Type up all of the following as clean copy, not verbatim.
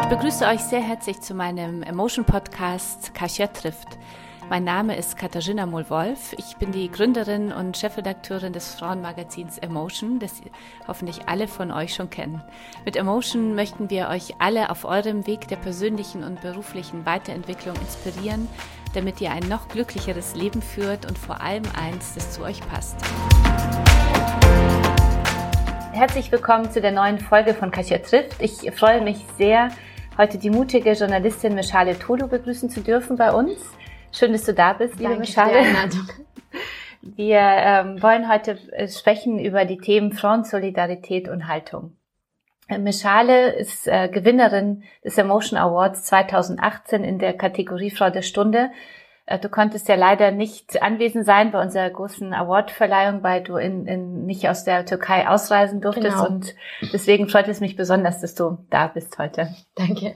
Ich begrüße euch sehr herzlich zu meinem Emotion-Podcast Kasia trifft. Mein Name ist Katharzyna Mohl-Wolf. Ich bin die Gründerin und Chefredakteurin des Frauenmagazins Emotion, das hoffentlich alle von euch schon kennen. Mit Emotion möchten wir euch alle auf eurem Weg der persönlichen und beruflichen Weiterentwicklung inspirieren, damit ihr ein noch glücklicheres Leben führt und vor allem eins, das zu euch passt. Herzlich willkommen zu der neuen Folge von Kasia trifft. Ich freue mich sehr, heute die mutige Journalistin Meshale Tolu begrüßen zu dürfen bei uns. Schön, dass du da bist, liebe Meshale. Wir wollen heute sprechen über die Themen Frauensolidarität und Haltung. Meshale ist Gewinnerin des Emotion Awards 2018 in der Kategorie Frau der Stunde. Du konntest ja leider nicht anwesend sein bei unserer großen Awardverleihung, weil du nicht aus der Türkei ausreisen durftest. Genau. Und deswegen freut es mich besonders, dass du da bist heute. Danke.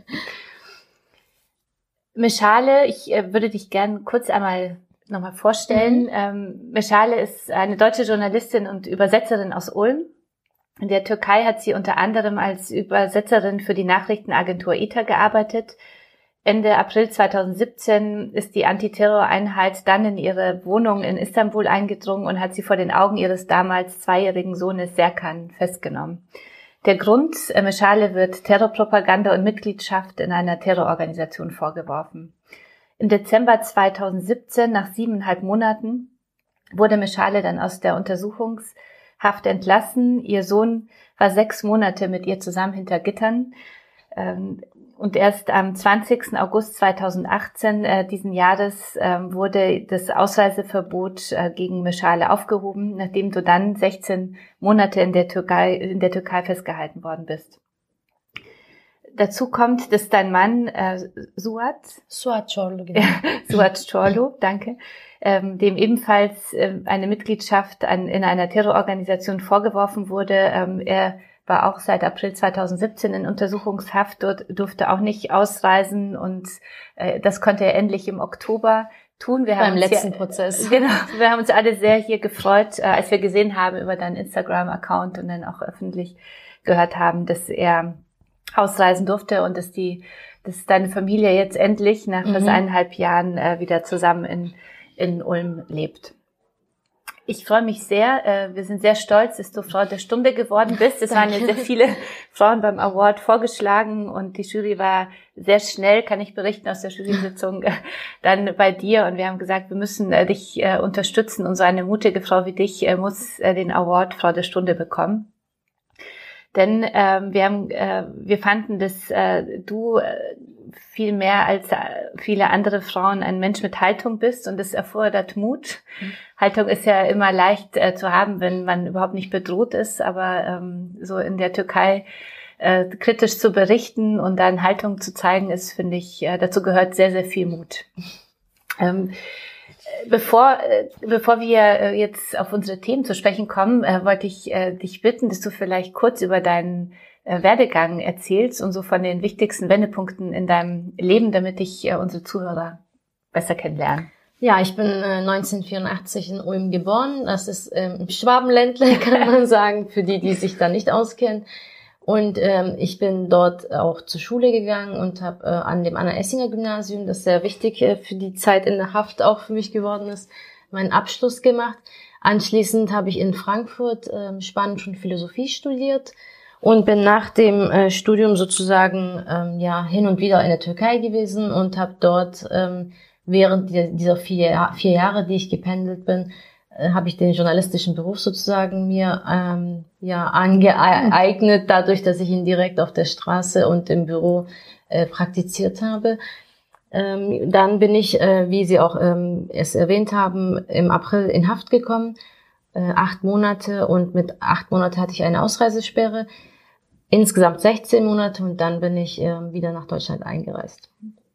Meshale, ich würde dich gern kurz einmal nochmal vorstellen. Meshale ist eine deutsche Journalistin und Übersetzerin aus Ulm. In der Türkei hat sie unter anderem als Übersetzerin für die Nachrichtenagentur ETA gearbeitet. Ende April 2017 ist die Antiterroreinheit dann in ihre Wohnung in Istanbul eingedrungen und hat sie vor den Augen ihres damals 2-jährigen Sohnes Serkan festgenommen. Der Grund: Meshale wird Terrorpropaganda und Mitgliedschaft in einer Terrororganisation vorgeworfen. Im Dezember 2017, nach 7,5 Monaten, wurde Meshale dann aus der Untersuchungshaft entlassen. Ihr Sohn war 6 Monate mit ihr zusammen hinter Gittern. Und erst am 20. August 2018 diesen Jahres wurde das Ausreiseverbot gegen Meshale aufgehoben, nachdem du dann 16 Monate in der Türkei festgehalten worden bist. Dazu kommt, dass dein Mann Suat Çorlu, genau. Suat Çorlu, danke, dem ebenfalls eine Mitgliedschaft in einer Terrororganisation vorgeworfen wurde. Er war auch seit April 2017 in Untersuchungshaft, durfte auch nicht ausreisen und das konnte er endlich im Oktober tun. Beim letzten Prozess. Genau, wir haben uns alle sehr hier gefreut, als wir gesehen haben über deinen Instagram-Account und dann auch öffentlich gehört haben, dass er ausreisen durfte und dass deine Familie jetzt endlich nach fast 1,5 Jahren wieder zusammen in Ulm lebt. Ich freue mich sehr. Wir sind sehr stolz, dass du Frau der Stunde geworden bist. Es waren ja sehr viele Frauen beim Award vorgeschlagen und die Jury war sehr schnell, kann ich berichten aus der Jury-Sitzung, dann bei dir. Und wir haben gesagt, wir müssen dich unterstützen und so eine mutige Frau wie dich muss den Award Frau der Stunde bekommen. Denn wir fanden, dass du viel mehr als viele andere Frauen ein Mensch mit Haltung bist und das erfordert Mut. Haltung ist ja immer leicht zu haben, wenn man überhaupt nicht bedroht ist, aber so in der Türkei kritisch zu berichten und dann Haltung zu zeigen, ist, finde ich, dazu gehört sehr, sehr viel Mut. Bevor wir jetzt auf unsere Themen zu sprechen kommen, wollte ich dich bitten, dass du vielleicht kurz über deinen Werdegang erzählst und so von den wichtigsten Wendepunkten in deinem Leben, damit dich unsere Zuhörer besser kennenlernen. Ja, ich bin 1984 in Ulm geboren. Das ist im Schwabenländle, kann man sagen, für die sich da nicht auskennen. Und ich bin dort auch zur Schule gegangen und habe an dem Anna-Essinger-Gymnasium, das sehr wichtig für die Zeit in der Haft auch für mich geworden ist, meinen Abschluss gemacht. Anschließend habe ich in Frankfurt Spanisch und Philosophie studiert und bin nach dem Studium sozusagen hin und wieder in der Türkei gewesen und habe dort während dieser 4 Jahre, die ich gependelt bin, habe ich den journalistischen Beruf sozusagen mir angeeignet, dadurch, dass ich ihn direkt auf der Straße und im Büro praktiziert habe. Dann bin ich, wie Sie auch es erwähnt haben, im April in Haft gekommen, 8 Monate, und mit 8 Monaten hatte ich eine Ausreisesperre, insgesamt 16 Monate, und dann bin ich wieder nach Deutschland eingereist.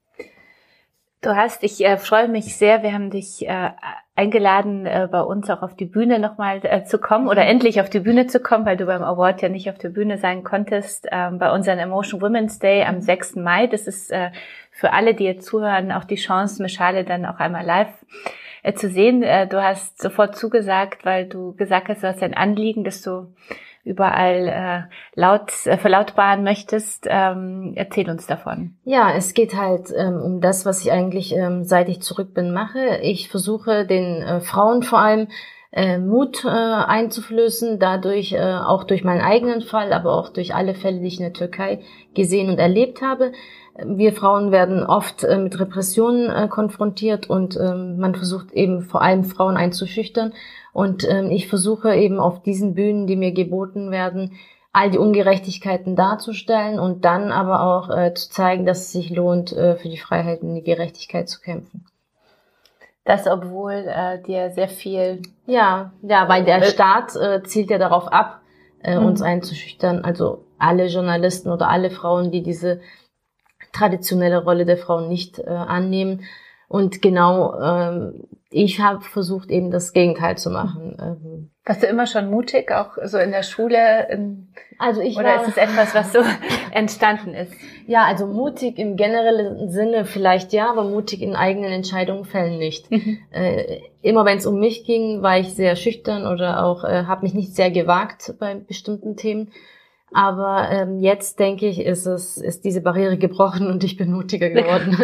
Ich freue mich sehr, wir haben dich eingeladen, bei uns auch auf die Bühne nochmal zu kommen oder endlich auf die Bühne zu kommen, weil du beim Award ja nicht auf der Bühne sein konntest, bei unserem Emotion Women's Day am 6. Mai. Das ist für alle, die jetzt zuhören, auch die Chance, Meshale dann auch einmal live zu sehen. Du hast sofort zugesagt, weil du gesagt hast, du hast ein Anliegen, dass du überall laut verlautbaren möchtest. Erzähl uns davon. Ja, es geht halt um das, was ich eigentlich, seit ich zurück bin, mache. Ich versuche den Frauen vor allem Mut einzuflößen, dadurch auch durch meinen eigenen Fall, aber auch durch alle Fälle, die ich in der Türkei gesehen und erlebt habe. Wir Frauen werden oft mit Repressionen konfrontiert und man versucht eben vor allem Frauen einzuschüchtern. Und ich versuche eben auf diesen Bühnen, die mir geboten werden, all die Ungerechtigkeiten darzustellen und dann aber auch zu zeigen, dass es sich lohnt, für die Freiheit und die Gerechtigkeit zu kämpfen. Das, obwohl dir sehr viel... Ja, weil der Staat zielt ja darauf ab, uns einzuschüchtern. Also alle Journalisten oder alle Frauen, die diese traditionelle Rolle der Frauen nicht annehmen. Und genau, ich habe versucht, eben das Gegenteil zu machen. Warst du immer schon mutig, auch so in der Schule? Oder ist es etwas, was so entstanden ist? Ja, also mutig im generellen Sinne vielleicht ja, aber mutig in eigenen Entscheidungen fällen nicht. Immer wenn es um mich ging, war ich sehr schüchtern oder auch habe mich nicht sehr gewagt bei bestimmten Themen. Aber jetzt denke ich, ist diese Barriere gebrochen und ich bin mutiger geworden.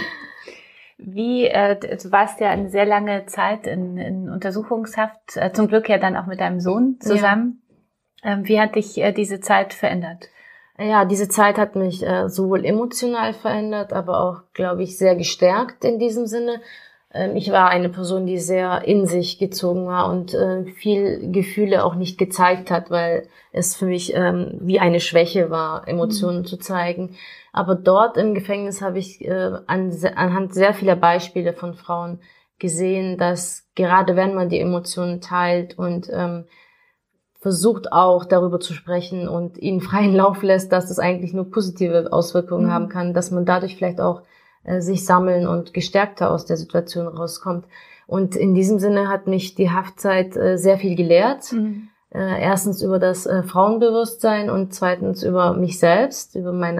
Du warst ja eine sehr lange Zeit in Untersuchungshaft, zum Glück ja dann auch mit deinem Sohn zusammen. Ja. Wie hat dich diese Zeit verändert? Ja, diese Zeit hat mich sowohl emotional verändert, aber auch, glaube ich, sehr gestärkt in diesem Sinne. Ich war eine Person, die sehr in sich gezogen war und viel Gefühle auch nicht gezeigt hat, weil es für mich wie eine Schwäche war, Emotionen zu zeigen. Aber dort im Gefängnis habe ich anhand sehr vieler Beispiele von Frauen gesehen, dass gerade wenn man die Emotionen teilt und versucht auch darüber zu sprechen und ihnen freien Lauf lässt, dass es eigentlich nur positive Auswirkungen haben kann, dass man dadurch vielleicht auch sich sammeln und gestärkter aus der Situation rauskommt. Und in diesem Sinne hat mich die Haftzeit sehr viel gelehrt. Erstens über das Frauenbewusstsein und zweitens über mich selbst, über mein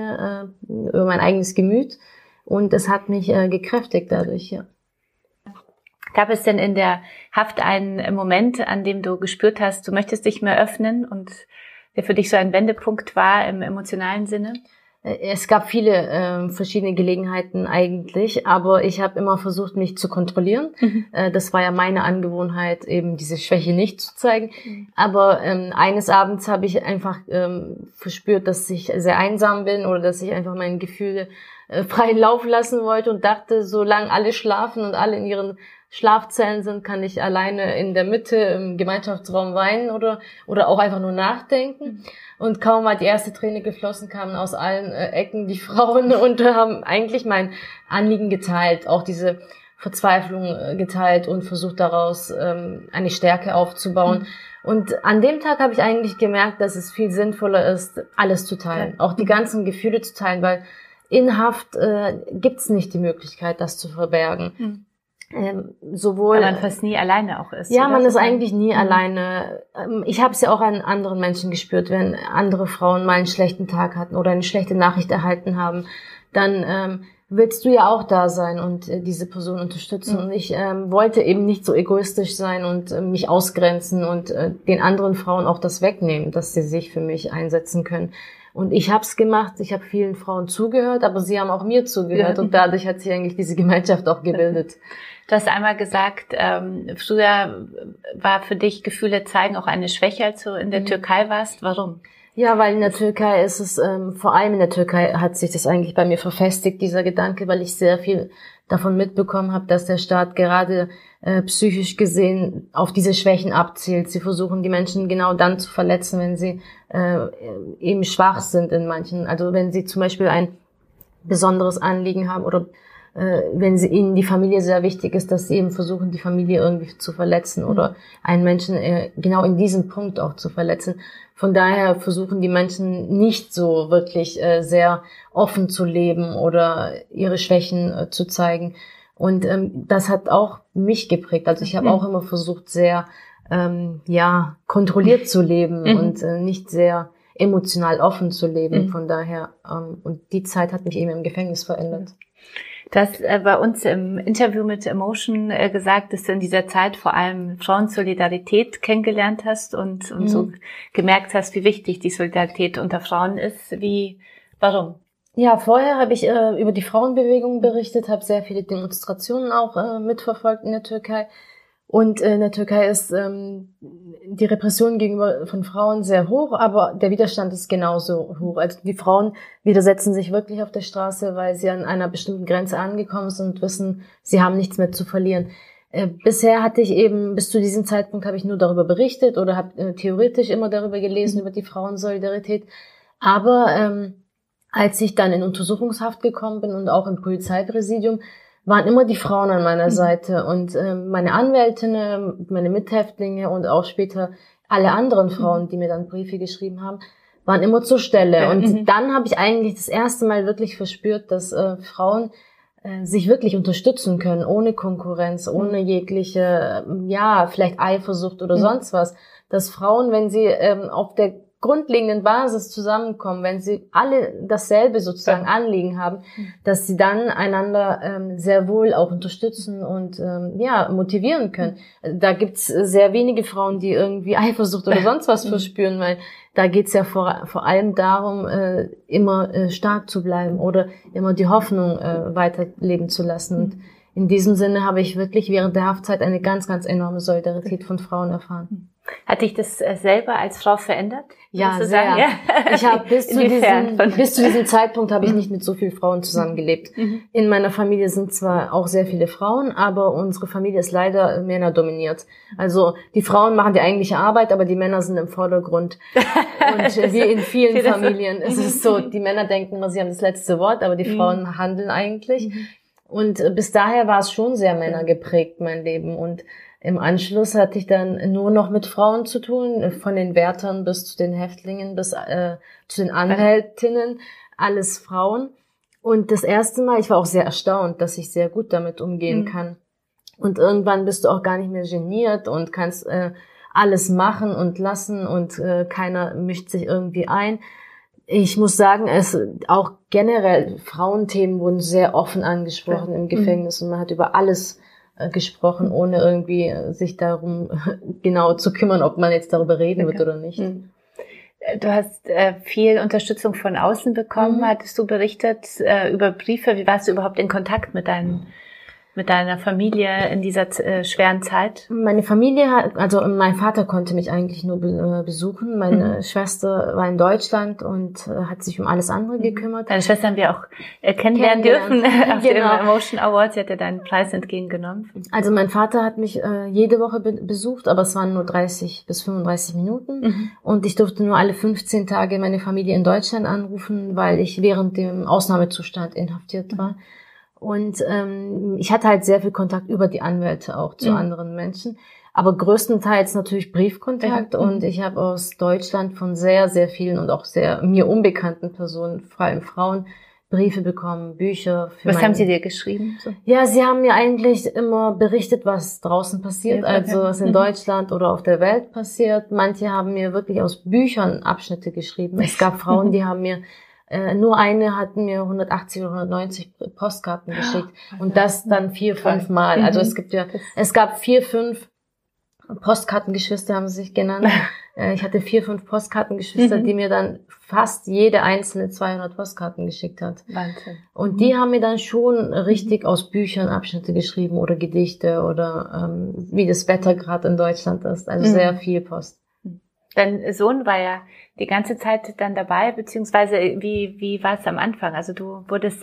eigenes Gemüt. Und es hat mich gekräftigt dadurch, ja. Gab es denn in der Haft einen Moment, an dem du gespürt hast, du möchtest dich mehr öffnen und der für dich so ein Wendepunkt war im emotionalen Sinne? Es gab viele verschiedene Gelegenheiten eigentlich, aber ich habe immer versucht, mich zu kontrollieren. Das war ja meine Angewohnheit, eben diese Schwäche nicht zu zeigen. Aber eines Abends habe ich einfach verspürt, dass ich sehr einsam bin oder dass ich einfach meine Gefühle freien Lauf lassen wollte und dachte, solange alle schlafen und alle in ihren Schlafzellen sind, kann ich alleine in der Mitte im Gemeinschaftsraum weinen oder auch einfach nur nachdenken. Und kaum hat die erste Träne geflossen, kamen aus allen Ecken die Frauen und haben eigentlich mein Anliegen geteilt, auch diese Verzweiflung geteilt und versucht daraus eine Stärke aufzubauen. Und an dem Tag habe ich eigentlich gemerkt, dass es viel sinnvoller ist, alles zu teilen, auch die ganzen Gefühle zu teilen, weil in Haft gibt's nicht die Möglichkeit, das zu verbergen. Weil man fast nie alleine auch ist. Ja, man ist eigentlich nie alleine. Ich habe es ja auch an anderen Menschen gespürt, wenn andere Frauen mal einen schlechten Tag hatten oder eine schlechte Nachricht erhalten haben, dann willst du ja auch da sein und diese Person unterstützen. Und ich wollte eben nicht so egoistisch sein und mich ausgrenzen und den anderen Frauen auch das wegnehmen, dass sie sich für mich einsetzen können. Und ich habe es gemacht, ich habe vielen Frauen zugehört, aber sie haben auch mir zugehört und dadurch hat sich eigentlich diese Gemeinschaft auch gebildet. Du hast einmal gesagt, früher war für dich Gefühle zeigen auch eine Schwäche, als du in der Türkei warst. Warum? Ja, weil in der Türkei ist es, vor allem in der Türkei hat sich das eigentlich bei mir verfestigt, dieser Gedanke, weil ich sehr viel davon mitbekommen habe, dass der Staat gerade psychisch gesehen auf diese Schwächen abzielt. Sie versuchen, die Menschen genau dann zu verletzen, wenn sie eben schwach sind in manchen. Also wenn sie zum Beispiel ein besonderes Anliegen haben oder wenn ihnen die Familie sehr wichtig ist, dass sie eben versuchen, die Familie irgendwie zu verletzen oder einen Menschen genau in diesem Punkt auch zu verletzen. Von daher versuchen die Menschen nicht so wirklich sehr offen zu leben oder ihre Schwächen zu zeigen. Und das hat auch mich geprägt. Also ich habe auch immer versucht, sehr kontrolliert zu leben und nicht sehr emotional offen zu leben. Von daher und die Zeit hat mich eben im Gefängnis verändert. Du hast bei uns im Interview mit Emotion gesagt, dass du in dieser Zeit vor allem Frauensolidarität kennengelernt hast und so gemerkt hast, wie wichtig die Solidarität unter Frauen ist. Warum? Ja, vorher habe ich über die Frauenbewegung berichtet, habe sehr viele Demonstrationen auch mitverfolgt in der Türkei. Und in der Türkei ist die Repression gegenüber von Frauen sehr hoch, aber der Widerstand ist genauso hoch. Also die Frauen widersetzen sich wirklich auf der Straße, weil sie an einer bestimmten Grenze angekommen sind und wissen, sie haben nichts mehr zu verlieren. Bisher hatte ich eben, bis zu diesem Zeitpunkt habe ich nur darüber berichtet oder habe theoretisch immer darüber gelesen, über die Frauensolidarität. Aber als ich dann in Untersuchungshaft gekommen bin und auch im Polizeipräsidium, waren immer die Frauen an meiner Seite und meine Anwältinnen, meine Mithäftlinge und auch später alle anderen Frauen, die mir dann Briefe geschrieben haben, waren immer zur Stelle. Und dann habe ich eigentlich das erste Mal wirklich verspürt, dass Frauen sich wirklich unterstützen können, ohne Konkurrenz, ohne jegliche, vielleicht Eifersucht oder sonst was. Dass Frauen, wenn sie auf der grundlegenden Basis zusammenkommen, wenn sie alle dasselbe sozusagen Anliegen haben, dass sie dann einander sehr wohl auch unterstützen und motivieren können. Da gibt's sehr wenige Frauen, die irgendwie Eifersucht oder sonst was verspüren, weil da geht's ja vor allem darum, immer stark zu bleiben oder immer die Hoffnung weiterleben zu lassen. Und in diesem Sinne habe ich wirklich während der Haftzeit eine ganz, ganz enorme Solidarität von Frauen erfahren. Hat dich das selber als Frau verändert? Ja, sehr. Ja. Ich habe bis zu diesem Zeitpunkt habe ich nicht mit so vielen Frauen zusammengelebt. In meiner Familie sind zwar auch sehr viele Frauen, aber unsere Familie ist leider männerdominiert. Also die Frauen machen die eigentliche Arbeit, aber die Männer sind im Vordergrund. Und wie in vielen Familien ist es so, die Männer denken immer, sie haben das letzte Wort, aber die Frauen handeln eigentlich. Und bis daher war es schon sehr männergeprägt, mein Leben. Und im Anschluss hatte ich dann nur noch mit Frauen zu tun, von den Wärtern bis zu den Häftlingen, bis zu den Anwältinnen, alles Frauen. Und das erste Mal, ich war auch sehr erstaunt, dass ich sehr gut damit umgehen kann. Und irgendwann bist du auch gar nicht mehr geniert und kannst alles machen und lassen und keiner mischt sich irgendwie ein. Ich muss sagen, auch generell Frauenthemen wurden sehr offen angesprochen im Gefängnis und man hat über alles gesprochen, ohne irgendwie sich darum genau zu kümmern, ob man jetzt darüber reden wird oder nicht. Du hast viel Unterstützung von außen bekommen, hattest du berichtet über Briefe. Wie warst du überhaupt in Kontakt mit deiner Familie in dieser schweren Zeit? Meine Familie mein Vater konnte mich eigentlich nur besuchen. Meine Schwester war in Deutschland und hat sich um alles andere gekümmert. Deine Schwester haben wir auch kennenlernen dürfen auf dem Emotion Award. Sie hat ja deinen Preis entgegengenommen. Also mein Vater hat mich jede Woche besucht, aber es waren nur 30 bis 35 Minuten. Und ich durfte nur alle 15 Tage meine Familie in Deutschland anrufen, weil ich während dem Ausnahmezustand inhaftiert war. Und ich hatte halt sehr viel Kontakt über die Anwälte auch zu anderen Menschen, aber größtenteils natürlich Briefkontakt. Und ich habe aus Deutschland von sehr, sehr vielen und auch sehr mir unbekannten Personen, vor allem Frauen, Briefe bekommen, Bücher. Was haben sie dir geschrieben? So? Ja, sie haben mir eigentlich immer berichtet, was draußen passiert, also was in Deutschland oder auf der Welt passiert. Manche haben mir wirklich aus Büchern Abschnitte geschrieben. Es gab Frauen, die haben mir nur eine hatten mir 180 oder 190 Postkarten geschickt und das dann 4-5 Mal. Also es gab 4-5 Postkartengeschwister, haben sie sich genannt. Ich hatte 4-5 Postkartengeschwister, die mir dann fast jede einzelne 200 Postkarten geschickt hat. Wahnsinn. Und die haben mir dann schon richtig aus Büchern Abschnitte geschrieben oder Gedichte oder wie das Wetter gerade in Deutschland ist. Also sehr viel Post. Dein Sohn war ja die ganze Zeit dann dabei, beziehungsweise wie war es am Anfang? Also du wurdest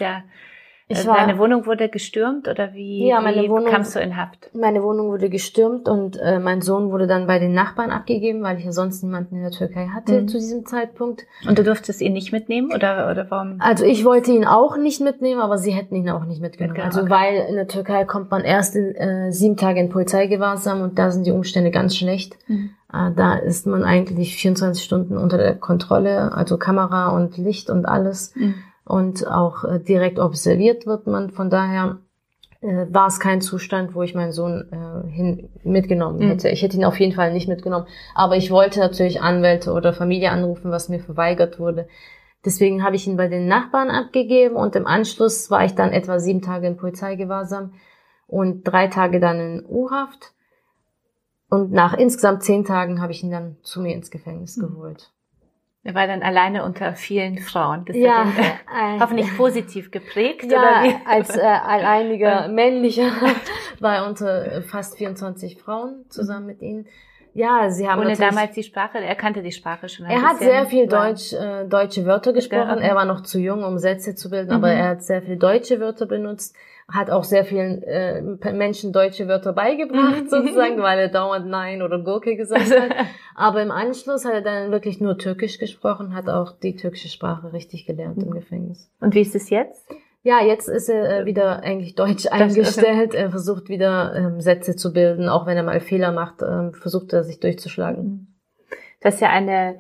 deine Wohnung wurde gestürmt oder wie kamst du in Haft? Meine Wohnung wurde gestürmt und mein Sohn wurde dann bei den Nachbarn abgegeben, weil ich ja sonst niemanden in der Türkei hatte zu diesem Zeitpunkt. Und du durftest ihn nicht mitnehmen oder warum? Also ich wollte ihn auch nicht mitnehmen, aber sie hätten ihn auch nicht mitgenommen. Also weil in der Türkei kommt man erst in 7 Tage in Polizeigewahrsam und da sind die Umstände ganz schlecht. Da ist man eigentlich 24 Stunden unter der Kontrolle, also Kamera und Licht und alles. Und auch direkt observiert wird man. Von daher war es kein Zustand, wo ich meinen Sohn mitgenommen hätte. Ich hätte ihn auf jeden Fall nicht mitgenommen. Aber ich wollte natürlich Anwälte oder Familie anrufen, was mir verweigert wurde. Deswegen habe ich ihn bei den Nachbarn abgegeben und im Anschluss war ich dann etwa 7 Tage in Polizeigewahrsam und 3 Tage dann in U-Haft. Und nach insgesamt 10 Tagen habe ich ihn dann zu mir ins Gefängnis geholt. Er war dann alleine unter vielen Frauen. Das ja, hat ihn hoffentlich positiv geprägt. Ja, oder wie? als alleiniger männlicher war er unter fast 24 Frauen zusammen mit ihnen. Ja, sie haben ohne damals die Sprache, er kannte die Sprache schon ein bisschen. Er hat sehr viel deutsche Wörter gesprochen. Ja. Er war noch zu jung, um Sätze zu bilden, aber er hat sehr viel deutsche Wörter benutzt, hat auch sehr vielen Menschen deutsche Wörter beigebracht, sozusagen, weil er dauernd Nein oder Gurke gesagt hat. Aber im Anschluss hat er dann wirklich nur Türkisch gesprochen, hat auch die türkische Sprache richtig gelernt im Gefängnis. Und wie ist es jetzt? Ja, jetzt ist er wieder eigentlich deutsch eingestellt. Er versucht wieder Sätze zu bilden, auch wenn er mal Fehler macht, versucht er sich durchzuschlagen. Das ist ja eine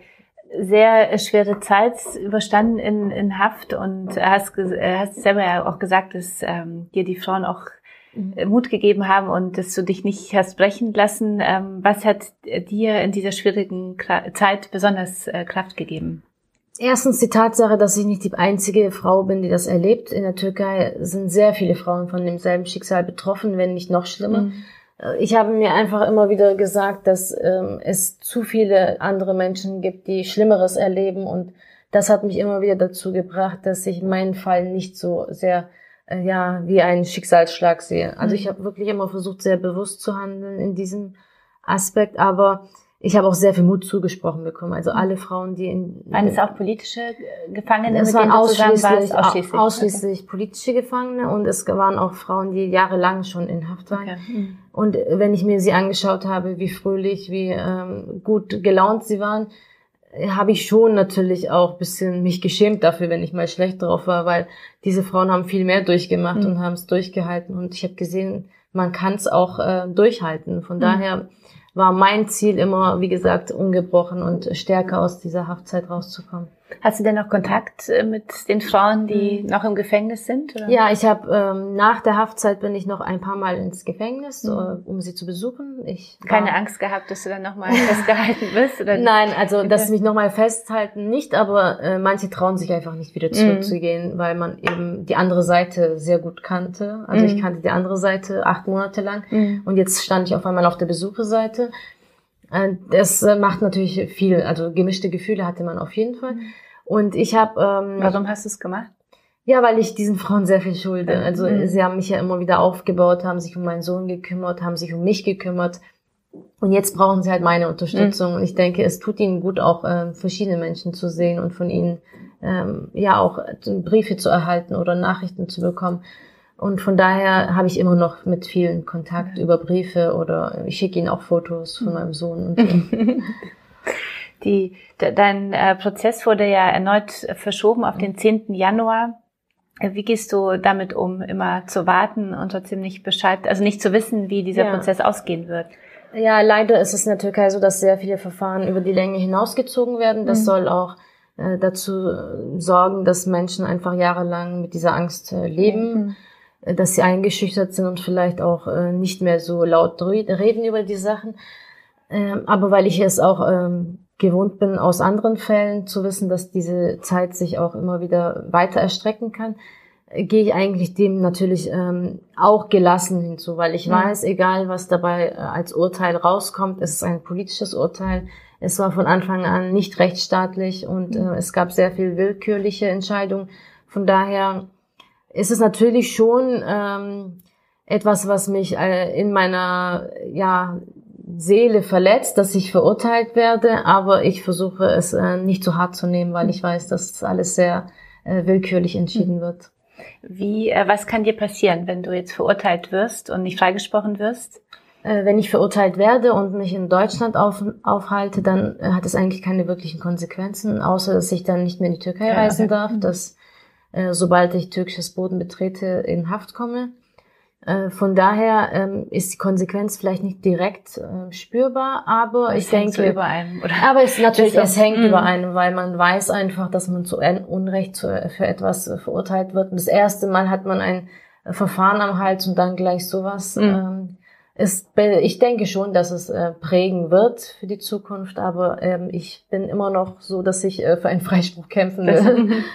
sehr schwere Zeit überstanden in Haft und hast selber ja auch gesagt, dass dir die Frauen auch Mut gegeben haben und dass du dich nicht hast brechen lassen. Was hat dir in dieser schwierigen Zeit besonders Kraft gegeben? Erstens die Tatsache, dass ich nicht die einzige Frau bin, die das erlebt. In der Türkei sind sehr viele Frauen von demselben Schicksal betroffen, wenn nicht noch schlimmer. Ich habe mir einfach immer wieder gesagt, dass es zu viele andere Menschen gibt, die Schlimmeres erleben, und das hat mich immer wieder dazu gebracht, dass ich meinen Fall nicht so sehr wie einen Schicksalsschlag sehe. Also ich habe wirklich immer versucht, sehr bewusst zu handeln in diesem Aspekt, aber ich habe auch sehr viel Mut zugesprochen bekommen. Also alle Frauen, die waren es auch politische Gefangene, mit denen du zusammen warst? Ausschließlich politische Gefangene, und es waren auch Frauen, die jahrelang schon in Haft waren. Okay. Und wenn ich mir sie angeschaut habe, wie fröhlich, wie gut gelaunt sie waren, habe ich schon natürlich auch ein bisschen mich geschämt dafür, wenn ich mal schlecht drauf war, weil diese Frauen haben viel mehr durchgemacht und haben es durchgehalten. Und ich habe gesehen, man kann es auch durchhalten. Von daher war mein Ziel immer, wie gesagt, ungebrochen und stärker aus dieser Haftzeit rauszukommen. Hast du denn noch Kontakt mit den Frauen, die noch im Gefängnis sind? Oder? Ja, ich habe nach der Haftzeit bin ich noch ein paar Mal ins Gefängnis, um sie zu besuchen. Keine Angst gehabt, dass du dann nochmal festgehalten wirst? Oder? Nein, also dass sie mich nochmal festhalten nicht, aber manche trauen sich einfach nicht wieder zurückzugehen, weil man eben die andere Seite sehr gut kannte. Also ich kannte die andere Seite 8 Monate lang und jetzt stand ich auf einmal auf der Besucherseite. Das macht natürlich viel, also gemischte Gefühle hatte man auf jeden Fall. Und ich habe... Warum hast du es gemacht? Ja, weil ich diesen Frauen sehr viel schulde. Also sie haben mich ja immer wieder aufgebaut, haben sich um meinen Sohn gekümmert, haben sich um mich gekümmert. Und jetzt brauchen sie halt meine Unterstützung. Und ich denke, es tut ihnen gut, auch verschiedene Menschen zu sehen und von ihnen auch Briefe zu erhalten oder Nachrichten zu bekommen. Und von daher habe ich immer noch mit vielen Kontakt über Briefe, oder ich schicke ihnen auch Fotos von meinem Sohn. Und Dein Prozess wurde ja erneut verschoben auf den 10. Januar. Wie gehst du damit um, immer zu warten und trotzdem nicht nicht zu wissen, wie dieser Prozess ausgehen wird? Ja, leider ist es in der Türkei so, dass sehr viele Verfahren über die Länge hinausgezogen werden. Das soll auch dazu sorgen, dass Menschen einfach jahrelang mit dieser Angst leben, dass sie eingeschüchtert sind und vielleicht auch nicht mehr so laut reden über die Sachen. Aber weil ich es auch gewohnt bin, aus anderen Fällen zu wissen, dass diese Zeit sich auch immer wieder weiter erstrecken kann, gehe ich eigentlich dem natürlich auch gelassen hinzu, weil ich weiß, egal was dabei als Urteil rauskommt, es ist ein politisches Urteil. Es war von Anfang an nicht rechtsstaatlich und es gab sehr viel willkürliche Entscheidungen. Von daher ist es natürlich schon etwas, was mich in meiner Seele verletzt, dass ich verurteilt werde, aber ich versuche es nicht so hart zu nehmen, weil ich weiß, dass alles sehr willkürlich entschieden wird. Was kann dir passieren, wenn du jetzt verurteilt wirst und nicht freigesprochen wirst? Wenn ich verurteilt werde und mich in Deutschland aufhalte, dann hat es eigentlich keine wirklichen Konsequenzen, außer dass ich dann nicht mehr in die Türkei reisen darf, dass sobald ich türkisches Boden betrete, in Haft komme. Von daher ist die Konsequenz vielleicht nicht direkt spürbar, aber ich denke, so über einem, oder? Aber es hängt über einem, weil man weiß einfach, dass man zu Unrecht für etwas verurteilt wird. Und das erste Mal hat man ein Verfahren am Hals und dann gleich sowas. Ich denke schon, dass es prägen wird für die Zukunft, aber ich bin immer noch so, dass ich für einen Freispruch kämpfen will.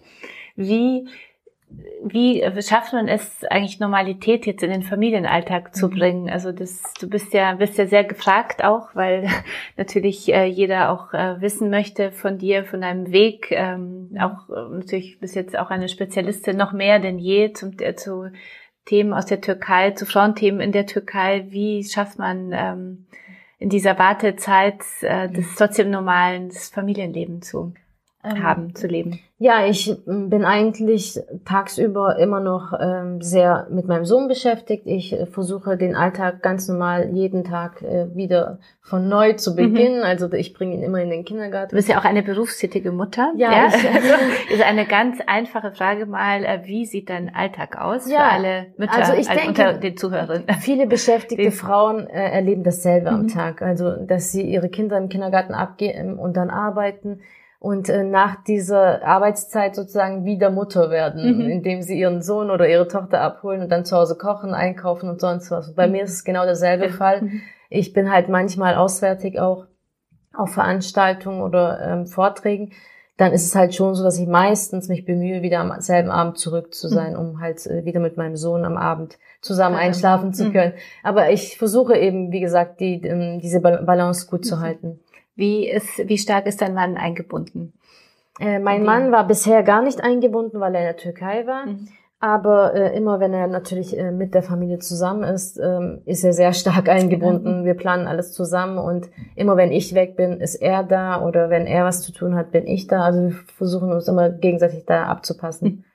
Wie schafft man es eigentlich, Normalität jetzt in den Familienalltag zu bringen? Also du bist ja sehr gefragt auch, weil natürlich jeder auch wissen möchte von dir, von deinem Weg. Auch natürlich bist jetzt auch eine Spezialistin noch mehr denn je zu Themen aus der Türkei, zu Frauenthemen in der Türkei. Wie schafft man in dieser Wartezeit das trotzdem normalen Familienleben zu leben? Ja, ich bin eigentlich tagsüber immer noch sehr mit meinem Sohn beschäftigt. Ich versuche den Alltag ganz normal jeden Tag wieder von neu zu beginnen. Also ich bringe ihn immer in den Kindergarten. Du bist ja auch eine berufstätige Mutter. Ja. Also ist eine ganz einfache Frage mal, wie sieht dein Alltag aus für alle Mütter, also ich denke, unter den Zuhörern? Viele beschäftigte Frauen erleben dasselbe am Tag. Also dass sie ihre Kinder im Kindergarten abgeben und dann arbeiten. Und nach dieser Arbeitszeit sozusagen wieder Mutter werden, indem sie ihren Sohn oder ihre Tochter abholen und dann zu Hause kochen, einkaufen und sonst was. Und bei mir ist es genau derselbe Fall. Ich bin halt manchmal auswärtig auch auf Veranstaltungen oder Vorträgen. Dann ist es halt schon so, dass ich meistens mich bemühe, wieder am selben Abend zurück zu sein, um halt wieder mit meinem Sohn am Abend zusammen einschlafen zu können. Aber ich versuche eben, wie gesagt, diese Balance gut zu halten. Wie stark ist dein Mann eingebunden? Mein Mann war bisher gar nicht eingebunden, weil er in der Türkei war. Aber immer wenn er natürlich mit der Familie zusammen ist er sehr stark eingebunden. Wir planen alles zusammen und immer wenn ich weg bin, ist er da oder wenn er was zu tun hat, bin ich da. Also wir versuchen uns immer gegenseitig da abzupassen.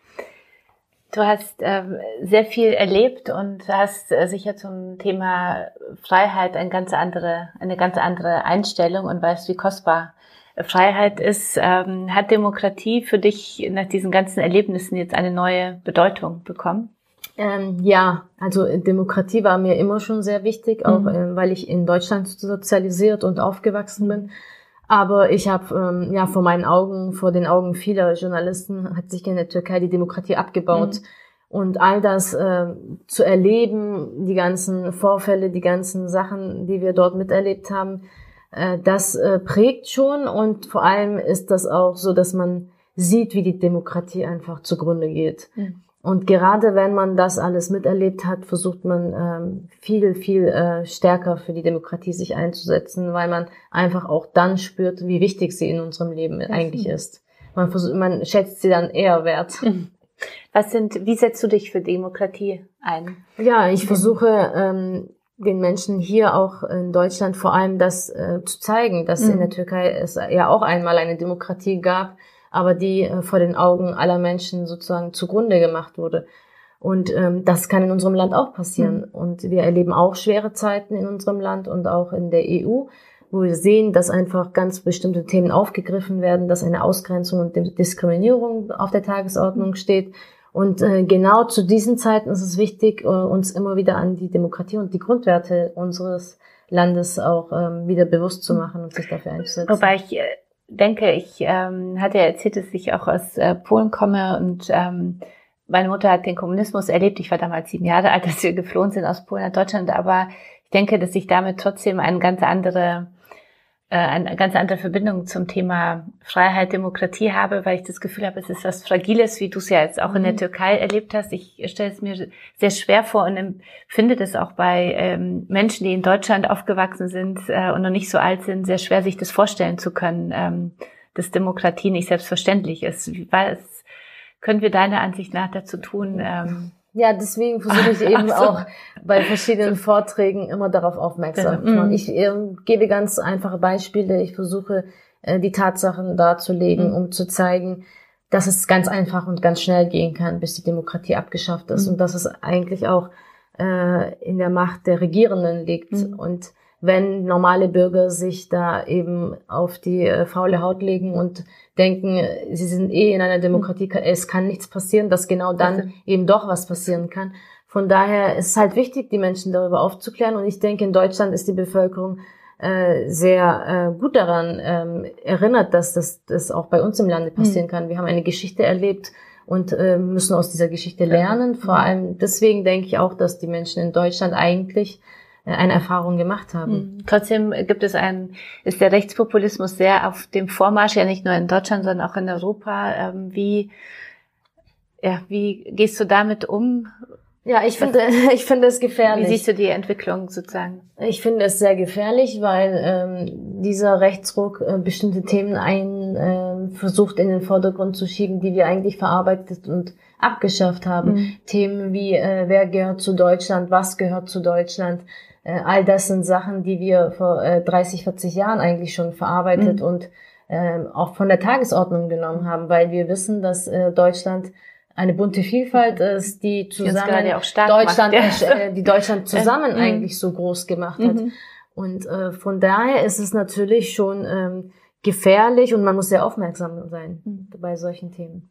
Du hast sehr viel erlebt und hast sicher zum Thema Freiheit eine ganz andere Einstellung und weißt, wie kostbar Freiheit ist. Hat Demokratie für dich nach diesen ganzen Erlebnissen jetzt eine neue Bedeutung bekommen? Ja, also Demokratie war mir immer schon sehr wichtig, auch weil ich in Deutschland sozialisiert und aufgewachsen bin. Aber ich habe vor den Augen vieler Journalisten hat sich in der Türkei die Demokratie abgebaut. Und all das zu erleben, die ganzen Vorfälle, die ganzen Sachen, die wir dort miterlebt haben, das prägt schon. Und vor allem ist das auch so, dass man sieht, wie die Demokratie einfach zugrunde geht. Und gerade wenn man das alles miterlebt hat, versucht man viel stärker für die Demokratie sich einzusetzen, weil man einfach auch dann spürt, wie wichtig sie in unserem Leben eigentlich ist. Man schätzt sie dann eher wert. Wie setzt du dich für Demokratie ein? Ja, ich versuche den Menschen hier auch in Deutschland vor allem das zu zeigen, dass in der Türkei es ja auch einmal eine Demokratie gab, aber die vor den Augen aller Menschen sozusagen zugrunde gemacht wurde. Und das kann in unserem Land auch passieren. Und wir erleben auch schwere Zeiten in unserem Land und auch in der EU, wo wir sehen, dass einfach ganz bestimmte Themen aufgegriffen werden, dass eine Ausgrenzung und Diskriminierung auf der Tagesordnung steht. Und genau zu diesen Zeiten ist es wichtig, uns immer wieder an die Demokratie und die Grundwerte unseres Landes auch wieder bewusst zu machen und sich dafür einzusetzen. Wobei ich denke, ich hatte ja erzählt, dass ich auch aus Polen komme und meine Mutter hat den Kommunismus erlebt. Ich war damals 7 Jahre alt, als wir geflohen sind aus Polen nach Deutschland. Aber ich denke, dass ich damit trotzdem eine ganz andere Verbindung zum Thema Freiheit, Demokratie habe, weil ich das Gefühl habe, es ist was Fragiles, wie du es ja jetzt auch in der Türkei erlebt hast. Ich stelle es mir sehr schwer vor und empfinde das auch bei Menschen, die in Deutschland aufgewachsen sind und noch nicht so alt sind, sehr schwer, sich das vorstellen zu können, dass Demokratie nicht selbstverständlich ist. Was können wir deiner Ansicht nach dazu tun? Ja, deswegen versuche ich eben auch bei verschiedenen Vorträgen immer darauf aufmerksam zu machen. Ich gebe ganz einfache Beispiele. Ich versuche, die Tatsachen darzulegen, um zu zeigen, dass es ganz einfach und ganz schnell gehen kann, bis die Demokratie abgeschafft ist. Und dass es eigentlich auch in der Macht der Regierenden liegt. Und wenn normale Bürger sich da eben auf die faule Haut legen und denken, sie sind in einer Demokratie, es kann nichts passieren, dass genau dann eben doch was passieren kann. Von daher ist es halt wichtig, die Menschen darüber aufzuklären. Und ich denke, in Deutschland ist die Bevölkerung sehr gut daran erinnert, dass das auch bei uns im Lande passieren kann. Wir haben eine Geschichte erlebt und müssen aus dieser Geschichte lernen. Vor allem deswegen denke ich auch, dass die Menschen in Deutschland eigentlich eine Erfahrung gemacht haben. Trotzdem ist der Rechtspopulismus sehr auf dem Vormarsch, ja nicht nur in Deutschland, sondern auch in Europa. Wie gehst du damit um? Ja, ich finde es gefährlich. Wie siehst du die Entwicklung sozusagen? Ich finde es sehr gefährlich, weil dieser Rechtsruck bestimmte Themen versucht in den Vordergrund zu schieben, die wir eigentlich verarbeitet und abgeschafft haben. Themen wie wer gehört zu Deutschland, was gehört zu Deutschland. All das sind Sachen, die wir vor 30, 40 Jahren eigentlich schon verarbeitet und auch von der Tagesordnung genommen haben, weil wir wissen, dass Deutschland eine bunte Vielfalt ist, die zusammen Deutschland zusammen eigentlich so groß gemacht hat. Und von daher ist es natürlich schon gefährlich und man muss sehr aufmerksam sein bei solchen Themen.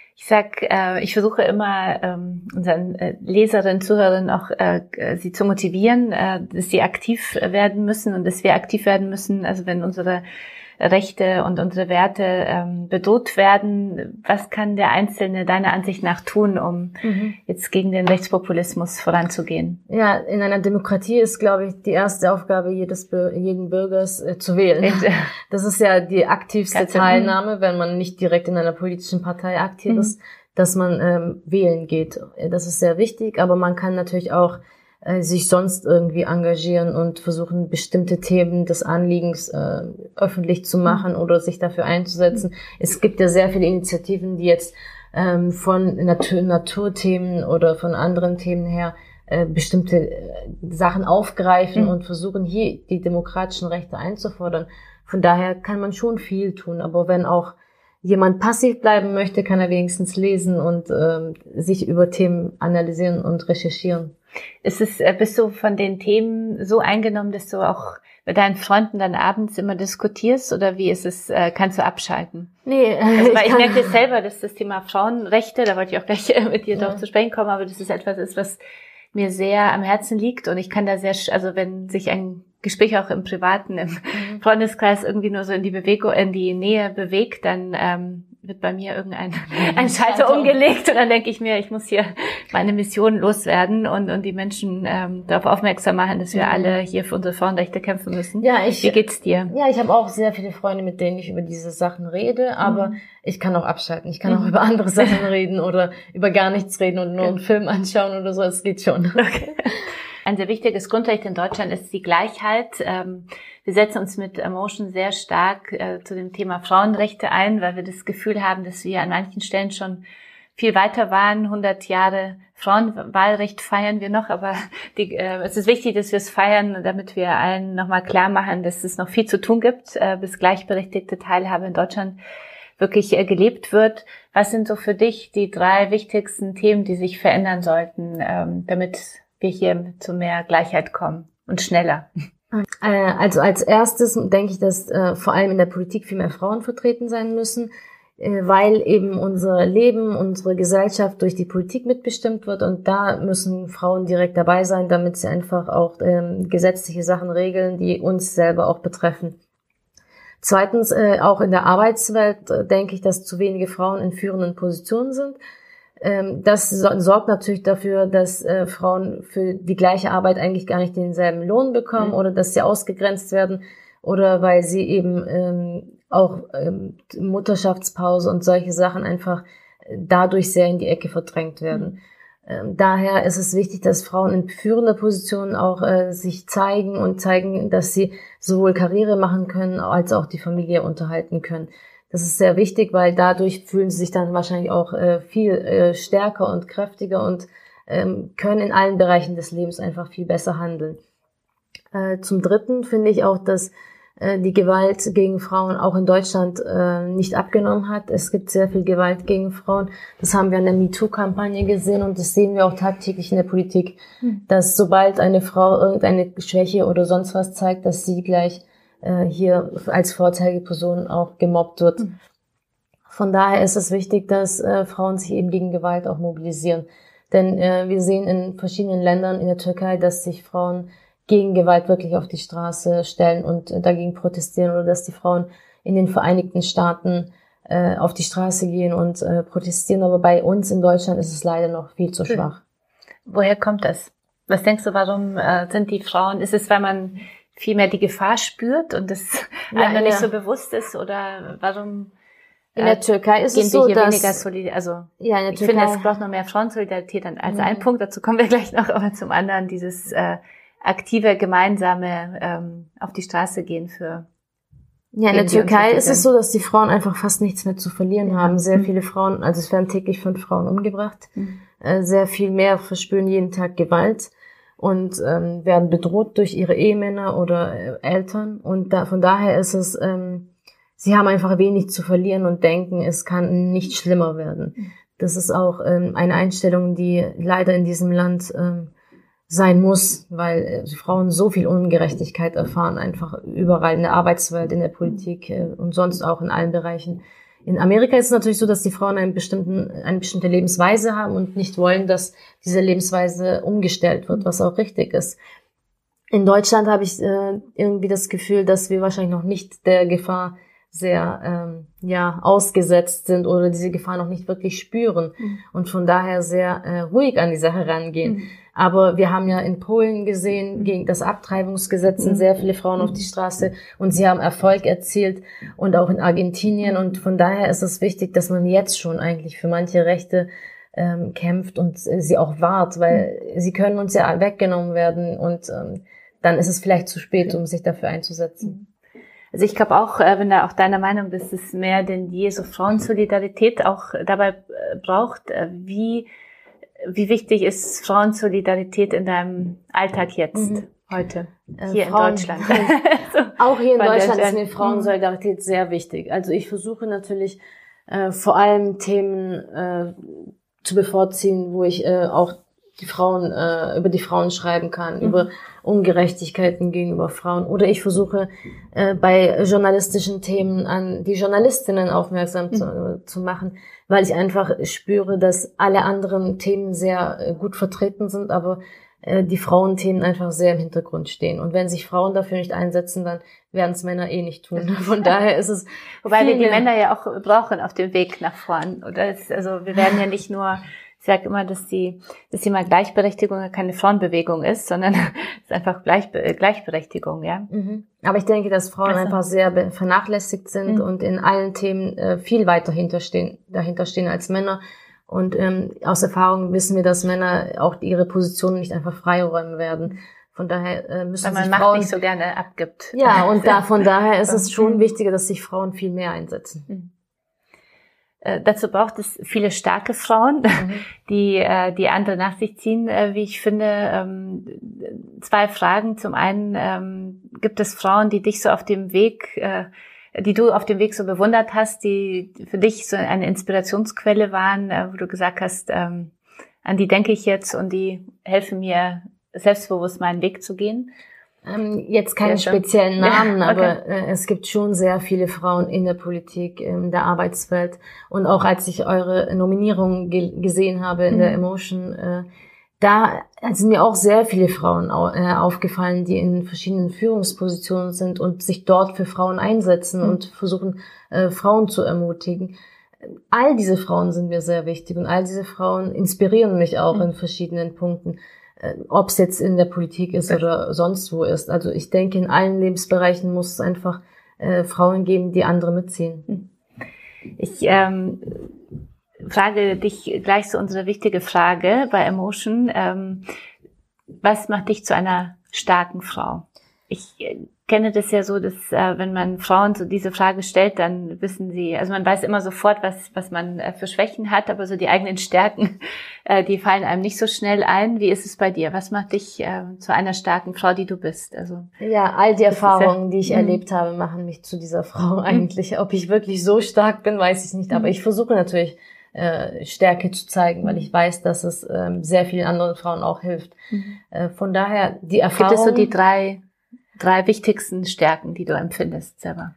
Ich versuche immer unseren Leserinnen, Zuhörerinnen auch sie zu motivieren, dass sie aktiv werden müssen und dass wir aktiv werden müssen. Also wenn unsere Rechte und unsere Werte bedroht werden, was kann der Einzelne deiner Ansicht nach tun, um jetzt gegen den Rechtspopulismus voranzugehen? Ja, in einer Demokratie ist, glaube ich, die erste Aufgabe jeden Bürgers zu wählen. Das ist ja die aktivste Teilnahme, wenn man nicht direkt in einer politischen Partei aktiv ist, dass man wählen geht. Das ist sehr wichtig, aber man kann natürlich auch sich sonst irgendwie engagieren und versuchen, bestimmte Themen des Anliegens öffentlich zu machen oder sich dafür einzusetzen. Es gibt ja sehr viele Initiativen, die jetzt von Naturthemen oder von anderen Themen her bestimmte Sachen aufgreifen und versuchen, hier die demokratischen Rechte einzufordern. Von daher kann man schon viel tun, aber wenn auch jemand passiv bleiben möchte, kann er wenigstens lesen und sich über Themen analysieren und recherchieren. Bist du von den Themen so eingenommen, dass du auch mit deinen Freunden dann abends immer diskutierst oder wie ist es, kannst du abschalten? Nee, weil ich merke selber, dass das Thema Frauenrechte, da wollte ich auch gleich mit dir drauf zu sprechen kommen, aber das ist etwas ist, was mir sehr am Herzen liegt und ich kann da wenn sich ein Gespräch auch im Privaten, im Freundeskreis irgendwie nur so in die Nähe bewegt, dann wird bei mir ein Schalter umgelegt und dann denke ich mir, ich muss hier meine Mission loswerden und die Menschen darauf aufmerksam machen, dass wir alle hier für unsere Frauenrechte kämpfen müssen. Ja, wie geht's dir? Ja, ich habe auch sehr viele Freunde, mit denen ich über diese Sachen rede, aber ich kann auch abschalten. Ich kann auch über andere Sachen reden oder über gar nichts reden und nur einen Film anschauen oder so. Es geht schon. Okay. Ein sehr wichtiges Grundrecht in Deutschland ist die Gleichheit. Wir setzen uns mit Emotion sehr stark zu dem Thema Frauenrechte ein, weil wir das Gefühl haben, dass wir an manchen Stellen schon viel weiter waren. 100 Jahre Frauenwahlrecht feiern wir noch, aber es ist wichtig, dass wir es feiern, damit wir allen nochmal klar machen, dass es noch viel zu tun gibt, bis gleichberechtigte Teilhabe in Deutschland wirklich gelebt wird. Was sind so für dich die 3 wichtigsten Themen, die sich verändern sollten, damit wir hier zu mehr Gleichheit kommen und schneller? Also als erstes denke ich, dass vor allem in der Politik viel mehr Frauen vertreten sein müssen, weil eben unser Leben, unsere Gesellschaft durch die Politik mitbestimmt wird und da müssen Frauen direkt dabei sein, damit sie einfach auch gesetzliche Sachen regeln, die uns selber auch betreffen. Zweitens, auch in der Arbeitswelt denke ich, dass zu wenige Frauen in führenden Positionen sind. Das sorgt natürlich dafür, dass Frauen für die gleiche Arbeit eigentlich gar nicht denselben Lohn bekommen oder dass sie ausgegrenzt werden oder weil sie eben auch Mutterschaftspause und solche Sachen einfach dadurch sehr in die Ecke verdrängt werden. Daher ist es wichtig, dass Frauen in führender Position auch sich zeigen und zeigen, dass sie sowohl Karriere machen können, als auch die Familie unterhalten können. Das ist sehr wichtig, weil dadurch fühlen sie sich dann wahrscheinlich auch viel stärker und kräftiger und können in allen Bereichen des Lebens einfach viel besser handeln. Zum Dritten finde ich auch, dass die Gewalt gegen Frauen auch in Deutschland nicht abgenommen hat. Es gibt sehr viel Gewalt gegen Frauen. Das haben wir an der MeToo-Kampagne gesehen und das sehen wir auch tagtäglich in der Politik, dass sobald eine Frau irgendeine Schwäche oder sonst was zeigt, dass sie gleich hier als Vorzeigeperson auch gemobbt wird. Von daher ist es wichtig, dass Frauen sich eben gegen Gewalt auch mobilisieren. Denn wir sehen in verschiedenen Ländern in der Türkei, dass sich Frauen gegen Gewalt wirklich auf die Straße stellen und dagegen protestieren oder dass die Frauen in den Vereinigten Staaten auf die Straße gehen und protestieren. Aber bei uns in Deutschland ist es leider noch viel zu schwach. Woher kommt das? Was denkst du, warum sind die Frauen, ist es, weil man viel mehr die Gefahr spürt und es einem nicht so bewusst ist, oder warum in der Türkei ist es so, dass ich finde, es braucht noch mehr Frauensolidarität als ein Punkt, dazu kommen wir gleich noch, aber zum anderen dieses aktive, gemeinsame auf die Straße gehen für. Ja, in der Türkei ist es so, dass die Frauen einfach fast nichts mehr zu verlieren haben. Sehr viele Frauen, also es werden täglich 5 Frauen umgebracht. Sehr viel mehr verspüren jeden Tag Gewalt und werden bedroht durch ihre Ehemänner oder Eltern. Und von daher ist es, sie haben einfach wenig zu verlieren und denken, es kann nicht schlimmer werden. Das ist auch eine Einstellung, die leider in diesem Land sein muss, weil Frauen so viel Ungerechtigkeit erfahren, einfach überall in der Arbeitswelt, in der Politik und sonst auch in allen Bereichen. In Amerika ist es natürlich so, dass die Frauen eine bestimmte Lebensweise haben und nicht wollen, dass diese Lebensweise umgestellt wird, was auch richtig ist. In Deutschland habe ich irgendwie das Gefühl, dass wir wahrscheinlich noch nicht der Gefahr sehr ausgesetzt sind oder diese Gefahr noch nicht wirklich spüren und von daher sehr ruhig an die Sache rangehen. Aber wir haben ja in Polen gesehen, gegen das Abtreibungsgesetz sind sehr viele Frauen auf die Straße und sie haben Erfolg erzielt und auch in Argentinien. Und von daher ist es wichtig, dass man jetzt schon eigentlich für manche Rechte kämpft und sie auch wahrt, weil sie können uns ja weggenommen werden und dann ist es vielleicht zu spät, um sich dafür einzusetzen. Also ich glaube auch, wenn du auch deiner Meinung bist, dass es mehr denn je so Frauensolidarität auch dabei braucht, wie wichtig ist Frauensolidarität in deinem Alltag jetzt, heute, hier in Deutschland? Auch hier in Deutschland ist mir Frauensolidarität sehr wichtig. Also ich versuche natürlich vor allem Themen zu bevorziehen, wo ich auch über die Frauen schreiben kann, über Ungerechtigkeiten gegenüber Frauen. Oder ich versuche bei journalistischen Themen an die Journalistinnen aufmerksam zu machen, weil ich einfach spüre, dass alle anderen Themen sehr gut vertreten sind, aber die Frauenthemen einfach sehr im Hintergrund stehen. Und wenn sich Frauen dafür nicht einsetzen, dann werden es Männer eh nicht tun. Von daher ist es... Wobei wir die Männer ja auch brauchen auf dem Weg nach vorn. Oder also wir werden ja nicht nur... Ich sage immer, dass die mal Gleichberechtigung ja keine Frauenbewegung ist, sondern es ist einfach Gleichberechtigung, ja. Aber ich denke, dass Frauen einfach sehr vernachlässigt sind und in allen Themen viel weiter dahinter stehen als Männer. Und aus Erfahrung wissen wir, dass Männer auch ihre Positionen nicht einfach freiräumen werden. Von daher müssen weil sich man Frauen Macht nicht so gerne abgibt. Ja, und von daher ist es schon wichtiger, dass sich Frauen viel mehr einsetzen. Dazu braucht es viele starke Frauen, die andere nach sich ziehen, wie ich finde. 2 Fragen. Zum einen, gibt es Frauen, die dich so auf dem Weg, die du auf dem Weg so bewundert hast, die für dich so eine Inspirationsquelle waren, wo du gesagt hast, an die denke ich jetzt und die helfen mir, selbstbewusst meinen Weg zu gehen? Jetzt keine speziellen Namen, aber es gibt schon sehr viele Frauen in der Politik, in der Arbeitswelt. Und auch als ich eure Nominierung gesehen habe in der Emotion, da sind mir auch sehr viele Frauen aufgefallen, die in verschiedenen Führungspositionen sind und sich dort für Frauen einsetzen und versuchen, Frauen zu ermutigen. All diese Frauen sind mir sehr wichtig und all diese Frauen inspirieren mich auch in verschiedenen Punkten. Ob es jetzt in der Politik ist oder sonst wo ist. Also ich denke, in allen Lebensbereichen muss es einfach Frauen geben, die andere mitziehen. Ich frage dich gleich so unsere wichtige Frage bei Emotion. Was macht dich zu einer starken Frau? Ich kenne das ja so, dass wenn man Frauen so diese Frage stellt, dann wissen sie, also man weiß immer sofort, was man für Schwächen hat, aber so die eigenen Stärken, die fallen einem nicht so schnell ein. Wie ist es bei dir? Was macht dich zu einer starken Frau, die du bist? Also ja, all die Erfahrungen, die ich erlebt habe, machen mich zu dieser Frau eigentlich. Ob ich wirklich so stark bin, weiß ich nicht, aber ich versuche natürlich Stärke zu zeigen, weil ich weiß, dass es sehr vielen anderen Frauen auch hilft. Von daher die Erfahrung. Gibt es so die drei wichtigsten Stärken, die du empfindest selber?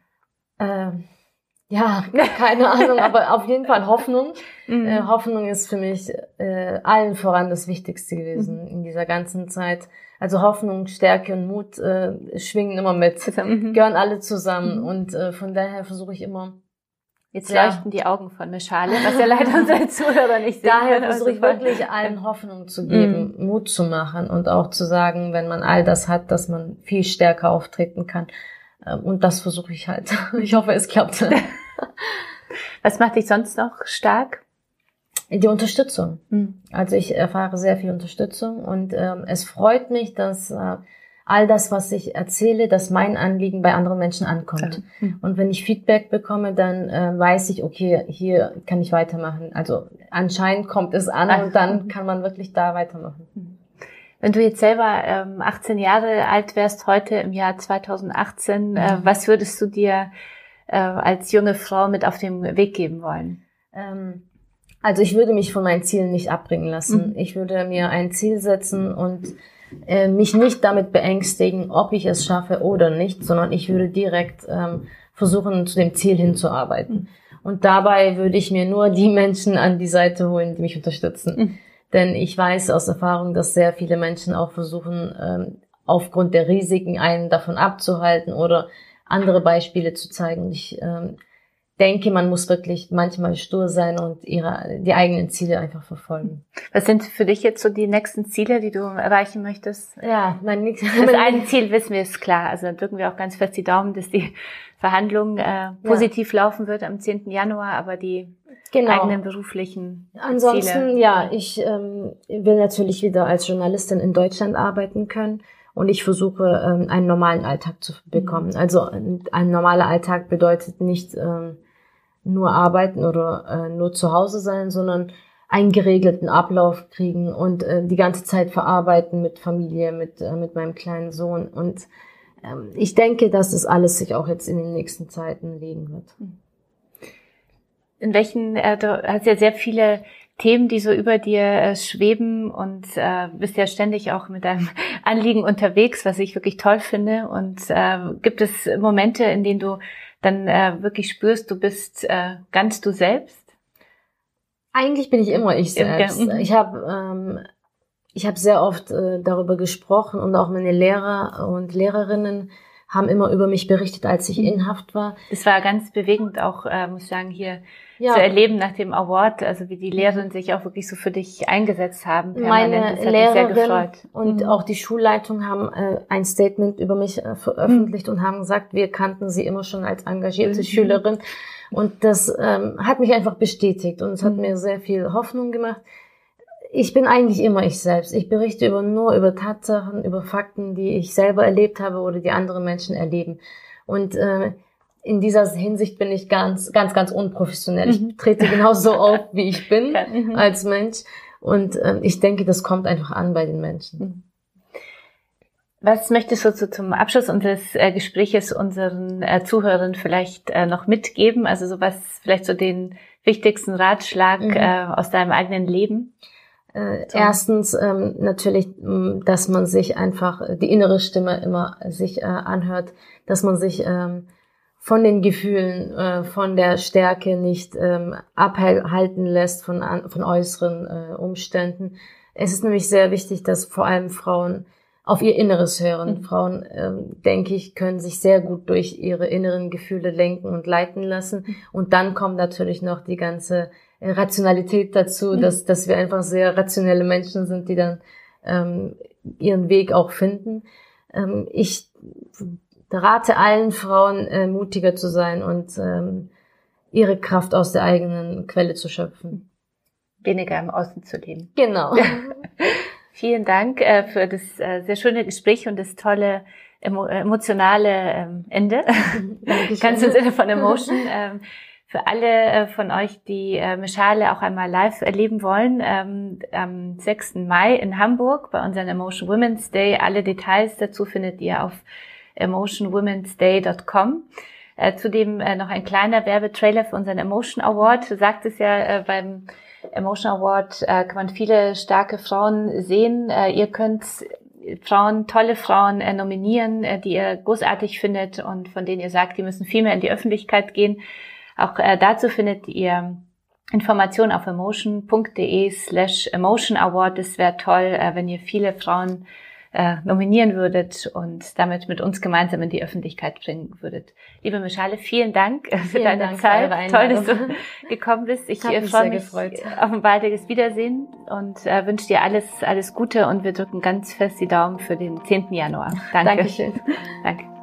Ja, keine Ahnung, aber auf jeden Fall Hoffnung. Hoffnung ist für mich allen voran das Wichtigste gewesen in dieser ganzen Zeit. Also Hoffnung, Stärke und Mut schwingen immer mit, gehören alle zusammen. Und von daher versuche ich immer Jetzt leuchten die Augen von Meshale, was ja leider unsere Zuhörer nicht sehen Daher können. versuche ich wirklich allen Hoffnung zu geben, Mut zu machen und auch zu sagen, wenn man all das hat, dass man viel stärker auftreten kann. Und das versuche ich halt. Ich hoffe, es klappt. Was macht dich sonst noch stark? Die Unterstützung. Also ich erfahre sehr viel Unterstützung und es freut mich, dass all das, was ich erzähle, dass mein Anliegen bei anderen Menschen ankommt. Und wenn ich Feedback bekomme, dann weiß ich, okay, hier kann ich weitermachen. Also anscheinend kommt es an und dann kann man wirklich da weitermachen. Wenn du jetzt selber 18 Jahre alt wärst, heute im Jahr 2018, was würdest du dir als junge Frau mit auf den Weg geben wollen? Also ich würde mich von meinen Zielen nicht abbringen lassen. Ich würde mir ein Ziel setzen und mich nicht damit beängstigen, ob ich es schaffe oder nicht, sondern ich würde direkt versuchen, zu dem Ziel hinzuarbeiten. Und dabei würde ich mir nur die Menschen an die Seite holen, die mich unterstützen. Denn ich weiß aus Erfahrung, dass sehr viele Menschen auch versuchen, aufgrund der Risiken einen davon abzuhalten oder andere Beispiele zu zeigen. Ich denke, man muss wirklich manchmal stur sein und die eigenen Ziele einfach verfolgen. Was sind für dich jetzt so die nächsten Ziele, die du erreichen möchtest? Ja, das eine Ziel wissen wir, ist klar. Also drücken wir auch ganz fest die Daumen, dass die Verhandlung positiv laufen wird am 10. Januar, aber die eigenen beruflichen Ansonsten, Ziele. Ja, ich will natürlich wieder als Journalistin in Deutschland arbeiten können. Und ich versuche, einen normalen Alltag zu bekommen. Also ein normaler Alltag bedeutet nicht nur arbeiten oder nur zu Hause sein, sondern einen geregelten Ablauf kriegen und die ganze Zeit verarbeiten mit Familie, mit meinem kleinen Sohn. Und ich denke, dass das alles sich auch jetzt in den nächsten Zeiten legen wird. In welchen, du hast ja sehr viele Themen, die so über dir schweben und bist ja ständig auch mit deinem Anliegen unterwegs, was ich wirklich toll finde. Und gibt es Momente, in denen du dann wirklich spürst, du bist ganz du selbst? Eigentlich bin ich immer ich selbst. Ich habe sehr oft darüber gesprochen und auch meine Lehrer und Lehrerinnen haben immer über mich berichtet, als ich in Haft war. Das war ganz bewegend auch, muss ich sagen, hier zu erleben nach dem Award, also wie die Lehrerinnen sich auch wirklich so für dich eingesetzt haben. Meine Lehrerin und auch die Schulleitung haben ein Statement über mich veröffentlicht und haben gesagt, wir kannten sie immer schon als engagierte Schülerin. Und das hat mich einfach bestätigt und es hat mir sehr viel Hoffnung gemacht. Ich bin eigentlich immer ich selbst. Ich berichte nur über Tatsachen, über Fakten, die ich selber erlebt habe oder die andere Menschen erleben. Und in dieser Hinsicht bin ich ganz unprofessionell. Ich trete genauso auf, wie ich bin als Mensch. Und ich denke, das kommt einfach an bei den Menschen. Was möchtest du zum Abschluss unseres Gespräches unseren Zuhörern vielleicht noch mitgeben? Also sowas, vielleicht so den wichtigsten Ratschlag aus deinem eigenen Leben? Erstens natürlich, dass man sich einfach die innere Stimme immer sich anhört, dass man sich von den Gefühlen, von der Stärke nicht abhalten lässt von äußeren Umständen. Es ist nämlich sehr wichtig, dass vor allem Frauen auf ihr Inneres hören. Frauen, denke ich, können sich sehr gut durch ihre inneren Gefühle lenken und leiten lassen. Und dann kommt natürlich noch die ganze Rationalität dazu, dass wir einfach sehr rationelle Menschen sind, die dann ihren Weg auch finden. Ich rate allen Frauen, mutiger zu sein und ihre Kraft aus der eigenen Quelle zu schöpfen. Weniger im Außen zu leben. Genau. Vielen Dank für das sehr schöne Gespräch und das tolle emotionale Ende. Ganz im Sinne von Emotion. Für alle von euch, die Meshale auch einmal live erleben wollen, am 6. Mai in Hamburg bei unserem Emotion Women's Day. Alle Details dazu findet ihr auf emotionwomensday.com. Zudem noch ein kleiner Werbetrailer für unseren Emotion Award. Du sagtest ja, beim Emotion Award kann man viele starke Frauen sehen. Ihr könnt tolle Frauen nominieren, die ihr großartig findet und von denen ihr sagt, die müssen viel mehr in die Öffentlichkeit gehen. Auch dazu findet ihr Informationen auf emotion.de/Emotion Award. Es wäre toll, wenn ihr viele Frauen nominieren würdet und damit mit uns gemeinsam in die Öffentlichkeit bringen würdet. Liebe Michale, vielen Dank für deine Zeit. Toll, dass du gekommen bist. Ich freue mich auf ein baldiges Wiedersehen und wünsche dir alles Gute und wir drücken ganz fest die Daumen für den 10. Januar. Danke. Dankeschön. Danke.